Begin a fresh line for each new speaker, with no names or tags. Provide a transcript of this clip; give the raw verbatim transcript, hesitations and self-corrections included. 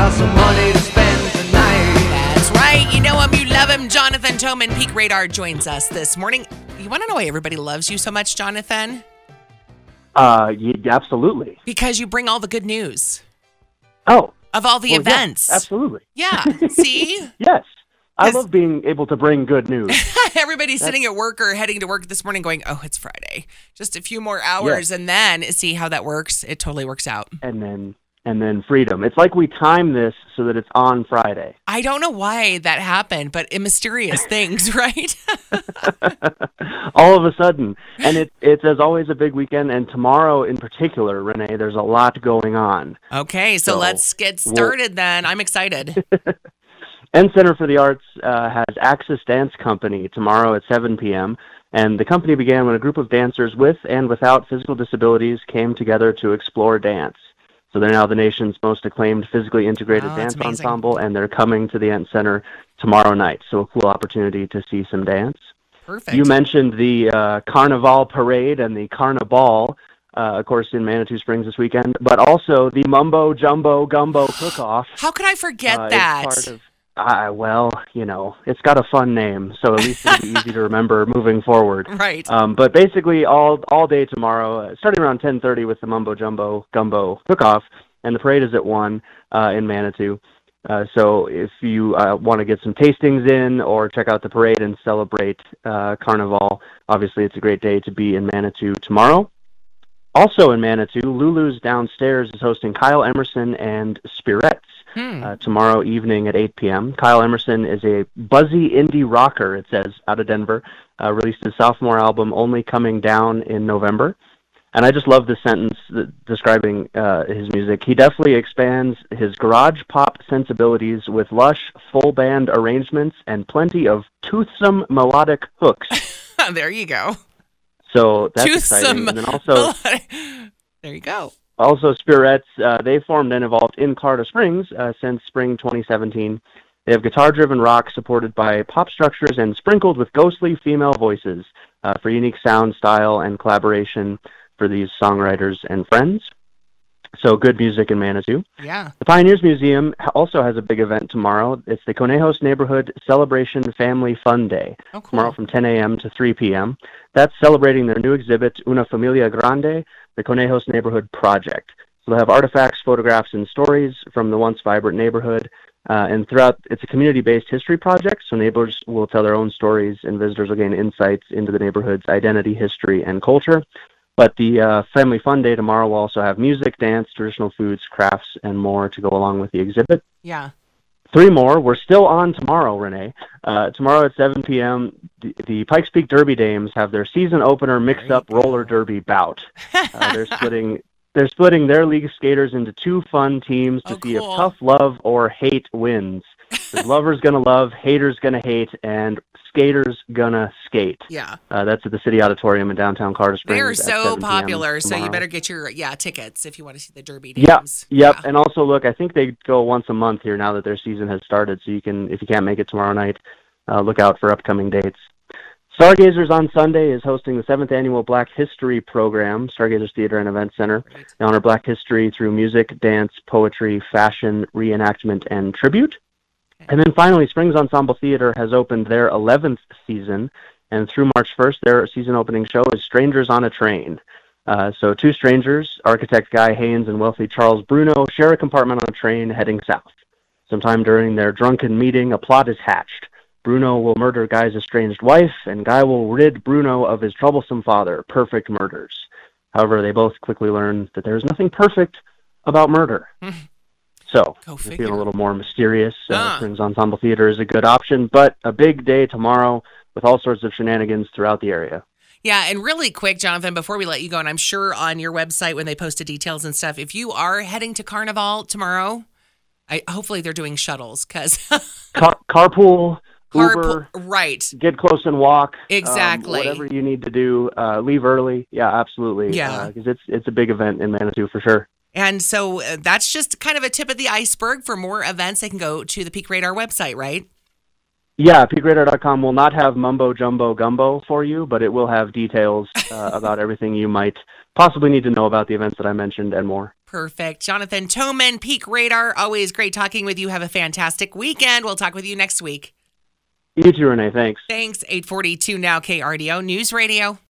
got some money to spend tonight.
That's right. You know him, you love him. Jonathan Toman, Peak Radar, joins us this morning. You want to know why everybody loves you so much, Jonathan?
Uh, yeah, absolutely.
Because you bring all the good news.
Oh.
Of all the
well,
events.
Yeah, absolutely.
Yeah. See?
Yes. I love being able to bring good news.
Everybody's That's... sitting at work or heading to work this morning going, oh, it's Friday. Just a few more hours.
Yes.
And then see how that works. It totally works out.
And then and then freedom. It's like we time this so that it's on Friday.
I don't know why that happened, but in mysterious things, right?
All of a sudden. And it, it's, as always, a big weekend. And tomorrow in particular, Renee, there's a lot going on.
Okay, so, so let's get started we'll... then. I'm excited.
N Center for the Arts uh, has Axis Dance Company tomorrow at seven p.m., and the company began when a group of dancers with and without physical disabilities came together to explore dance. So they're now the nation's most acclaimed physically integrated
oh,
dance ensemble, and they're coming to the N Center tomorrow night. So a cool opportunity to see some dance.
Perfect.
You mentioned the uh, Carnival Parade and the Carnabal, uh, of course, in Manitou Springs this weekend, but also the Mumbo Jumbo Gumbo Cook-Off.
How could I forget
uh,
that?
Part of, uh, well, you know, it's got a fun name, so at least it'll be easy to remember moving forward.
Right.
Um, but basically, all all day tomorrow, uh, starting around ten thirty with the Mumbo Jumbo Gumbo Cook-Off, and the parade is at one uh, in Manitou. Uh, so if you uh, want to get some tastings in or check out the parade and celebrate uh, Carnival, obviously it's a great day to be in Manitou tomorrow. Also in Manitou, Lulu's Downstairs is hosting Kyle Emerson and Spirettes hmm. uh, tomorrow evening at eight p.m. Kyle Emerson is a buzzy indie rocker, it says, out of Denver. Uh, released his sophomore album, Only Coming Down, in November. And I just love the sentence describing uh, his music. He definitely expands his garage pop sensibilities with lush, full band arrangements and plenty of toothsome melodic hooks.
There you go.
So that's
toothsome
exciting. And then also,
there you go.
Also, Spirettes, uh, they formed and evolved in Colorado Springs uh, since spring twenty seventeen. They have guitar-driven rock supported by pop structures and sprinkled with ghostly female voices uh, for unique sound, style, and collaboration for these songwriters and friends. So good music in Manitou.
Yeah.
The Pioneers Museum also has a big event tomorrow. It's the Conejos Neighborhood Celebration Family Fun Day.
Oh, cool.
Tomorrow from ten a.m. to three p.m. That's celebrating their new exhibit, Una Familia Grande, the Conejos Neighborhood Project. So they'll have artifacts, photographs, and stories from the once vibrant neighborhood. Uh, and throughout, it's a community-based history project, so neighbors will tell their own stories, and visitors will gain insights into the neighborhood's identity, history, and culture. But the uh, Family Fun Day tomorrow will also have music, dance, traditional foods, crafts, and more to go along with the exhibit.
Yeah.
Three more. We're still on tomorrow, Renee. Uh, tomorrow at seven p.m., the, the Pikes Peak Derby Dames have their season opener mixed-up roller derby bout. Uh, they're splitting they're splitting their league skaters into two fun teams to
oh,
see
cool.
if tough love or hate wins. The lovers gonna love, haters gonna hate, and skaters gonna skate.
Yeah.
Uh, that's at the City Auditorium in downtown Colorado Springs.
They're so popular, so you
tomorrow.
better get your yeah tickets if you want to see the Derby
Yep,
Dames.
yep.
Yeah.
And also, look, I think they go once a month here now that their season has started, so you can, if you can't make it tomorrow night, uh, look out for upcoming dates. Stargazers on Sunday is hosting the seventh Annual Black History Program, Stargazers Theater and Event Center.
Right.
They honor Black history through music, dance, poetry, fashion, reenactment, and tribute. And then finally, Springs Ensemble Theater has opened their eleventh season, and through March first, their season opening show is Strangers on a Train. Uh, so two strangers, architect Guy Haynes and wealthy Charles Bruno, share a compartment on a train heading south. Sometime during their drunken meeting, a plot is hatched. Bruno will murder Guy's estranged wife, and Guy will rid Bruno of his troublesome father, Perfect Murders. However, they both quickly learn that there is nothing perfect about murder. So, if you're feeling a little more mysterious, uh,
ah.
Springs Ensemble Theater is a good option, but a big day tomorrow with all sorts of shenanigans throughout the area.
Yeah, and really quick, Jonathan, before we let you go, and I'm sure on your website when they posted details and stuff, if you are heading to Carnival tomorrow, I hopefully they're doing shuttles, because...
Car- carpool,
Carpool,
Uber,
right.
Get close and walk.
Exactly.
Um, whatever you need to do, uh, leave early. Yeah, absolutely.
Yeah.
Because uh, it's, it's a big event in Manitou for sure.
And so uh, that's just kind of a tip of the iceberg. For more events, they can go to the Peak Radar website, right?
Yeah, peak radar dot com will not have mumbo jumbo gumbo for you, but it will have details uh, about everything you might possibly need to know about the events that I mentioned and more.
Perfect. Jonathan Toman, Peak Radar. Always great talking with you. Have a fantastic weekend. We'll talk with you next week.
You too, Renee. Thanks.
Thanks. eight forty-two now, K R D O News Radio.